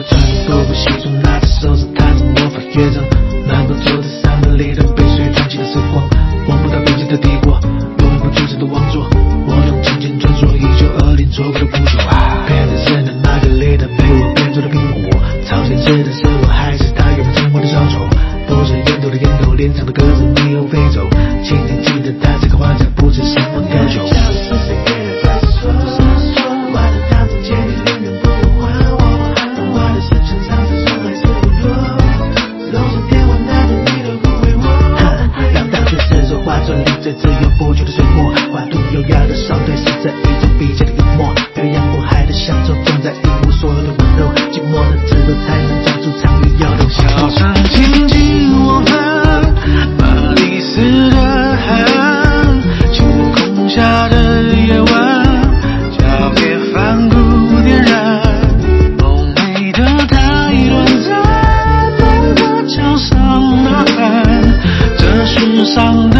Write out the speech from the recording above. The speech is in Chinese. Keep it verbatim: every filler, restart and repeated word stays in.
穿着多部西装，拿着手指弹着魔法乐章，能够坐在山门里的被水tran起的时光，望不到边界的帝国，永远不局限的王座。我用金钱传说，一九二零错过的不朽。偏在神的那个里的被我变做的苹果，超现实的是我还是他永不成活的小丑。不是烟斗的烟斗，脸上的鸽子你又飞走，请你记得他这个画家不知什么要求。最自由不屈的水墨，画图优雅的手对，是这一种笔尖的幽默，表扬过海的享受，装在荧幕所有的温柔，寂寞的炙热才能讲出场域要的小声亲近我们，巴黎斯的海岸，星空下的夜晚，交给梵谷点燃，梦美的太短暂，等着桥上呐喊，这世上